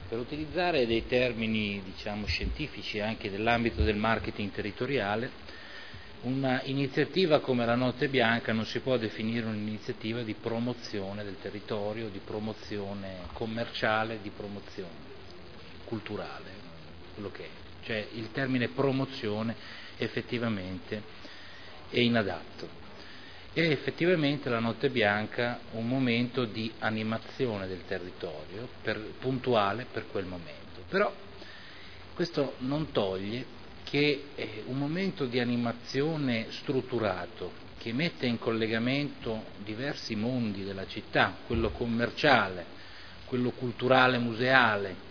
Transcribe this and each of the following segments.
Per utilizzare dei termini, diciamo, scientifici anche nell'ambito del marketing territoriale, una iniziativa come la Notte Bianca non si può definire un'iniziativa di promozione del territorio, di promozione commerciale, di promozione culturale, quello che è. Cioè il termine promozione effettivamente è inadatto. E effettivamente la Notte Bianca è un momento di animazione del territorio, puntuale per quel momento. Però questo non toglie che un momento di animazione strutturato, che mette in collegamento diversi mondi della città, quello commerciale, quello culturale museale,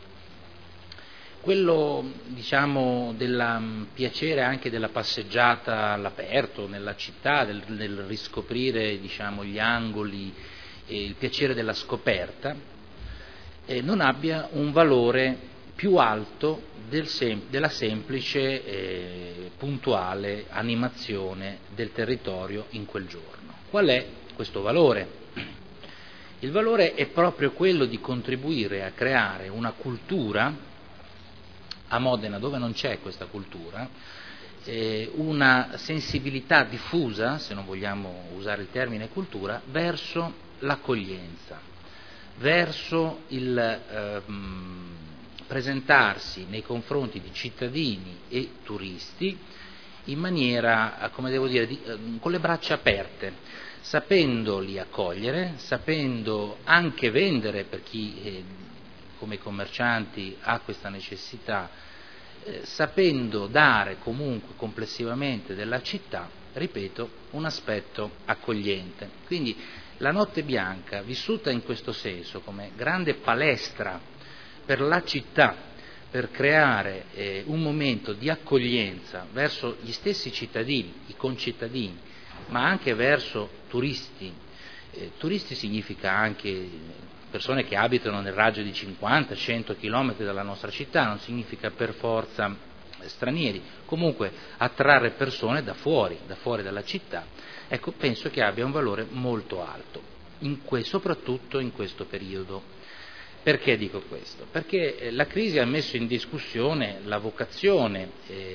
quello, diciamo, del piacere anche della passeggiata all'aperto nella città, del riscoprire, diciamo, gli angoli, il piacere della scoperta, non abbia un valore più alto della semplice puntuale animazione del territorio in quel giorno. Qual è questo valore? Il valore è proprio quello di contribuire a creare una cultura a Modena, dove non c'è questa cultura, una sensibilità diffusa, se non vogliamo usare il termine cultura, verso l'accoglienza, verso il presentarsi nei confronti di cittadini e turisti in maniera, come devo dire, con le braccia aperte, sapendoli accogliere, sapendo anche vendere per chi come commercianti ha questa necessità, sapendo dare comunque complessivamente della città, ripeto, un aspetto accogliente. Quindi la Notte Bianca, vissuta in questo senso come grande palestra per la città, per creare un momento di accoglienza verso gli stessi cittadini, i concittadini, ma anche verso turisti. Turisti significa anche persone che abitano nel raggio di 50-100 km dalla nostra città, non significa per forza stranieri, comunque attrarre persone da fuori dalla città, ecco, penso che abbia un valore molto alto, soprattutto in questo periodo. Perché dico questo? Perché la crisi ha messo in discussione la vocazione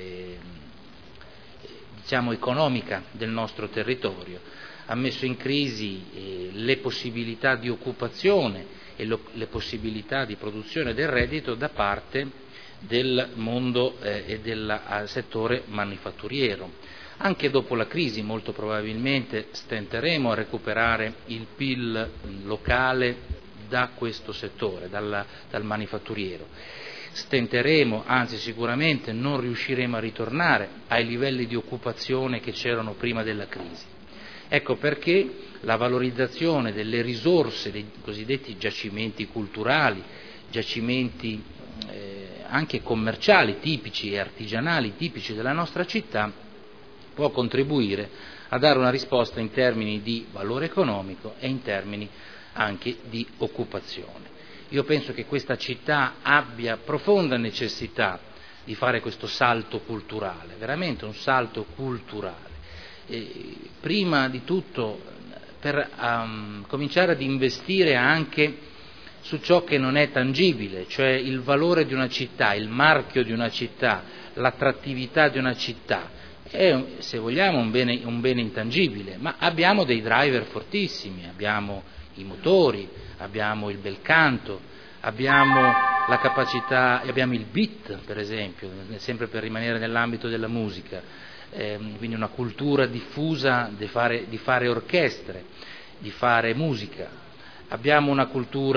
diciamo economica del nostro territorio, ha messo in crisi le possibilità di occupazione e le possibilità di produzione del reddito da parte del mondo e del settore manifatturiero. Anche dopo la crisi molto probabilmente stenteremo a recuperare il PIL locale da questo settore, dal manifatturiero. Stenteremo, anzi sicuramente non riusciremo a ritornare ai livelli di occupazione che c'erano prima della crisi. Ecco perché la valorizzazione delle risorse dei cosiddetti giacimenti culturali, giacimenti anche commerciali tipici e artigianali tipici della nostra città può contribuire a dare una risposta in termini di valore economico e in termini anche di occupazione. Io penso che questa città abbia profonda necessità di fare questo salto culturale, veramente un salto culturale. Prima di tutto per cominciare ad investire anche su ciò che non è tangibile, cioè il valore di una città, il marchio di una città, l'attrattività di una città. È, se vogliamo, un bene intangibile, ma abbiamo dei driver fortissimi, abbiamo i motori, abbiamo il bel canto, abbiamo la capacità, abbiamo il beat, per esempio, sempre per rimanere nell'ambito della musica. Quindi una cultura diffusa di fare orchestre, di fare musica. Abbiamo una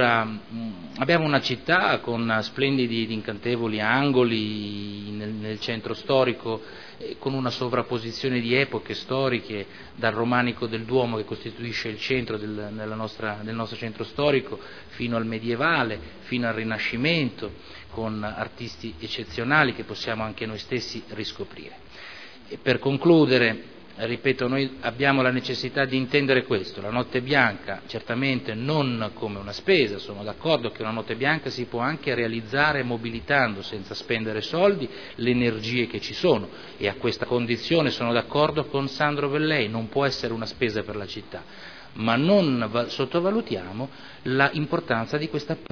città con splendidi ed incantevoli angoli nel centro storico, con una sovrapposizione di epoche storiche, dal romanico del Duomo che costituisce il centro del nostro centro storico, fino al medievale, fino al Rinascimento, con artisti eccezionali che possiamo anche noi stessi riscoprire. E per concludere, ripeto, noi abbiamo la necessità di intendere questo: la Notte Bianca certamente non come una spesa, sono d'accordo che una Notte Bianca si può anche realizzare mobilitando, senza spendere soldi, le energie che ci sono, e a questa condizione sono d'accordo con Sandro Vellei, non può essere una spesa per la città, ma non sottovalutiamo l'importanza di questa